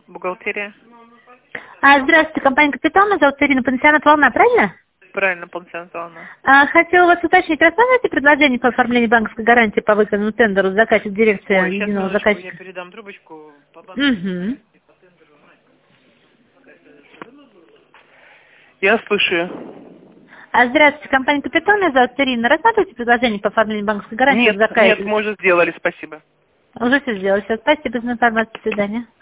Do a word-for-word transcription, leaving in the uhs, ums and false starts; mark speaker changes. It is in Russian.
Speaker 1: Бухгалтерия.
Speaker 2: А, здравствуйте, компания «Капитал», меня зовут Ирина, пансионат «Волна», правильно?
Speaker 1: Правильно, пансионат «Волна».
Speaker 2: А, хотела вас уточнить, рассмотрите предложение по оформлению банковской гарантии по выданному тендеру заказчик дирекции
Speaker 1: Ой, сейчас,
Speaker 2: единого
Speaker 1: минуточку,
Speaker 2: заказчика?
Speaker 1: я передам трубочку по банку.
Speaker 2: Угу.
Speaker 1: Я слушаю.
Speaker 2: А, здравствуйте, компания «Капитал», меня зовут Ирина. Рассматривайте предложение по оформлению банковской гарантии
Speaker 1: Нет,
Speaker 2: заказчика?
Speaker 1: нет, мы уже сделали, спасибо.
Speaker 2: Уже все сделали. Все, спасибо за информацию. До свидания.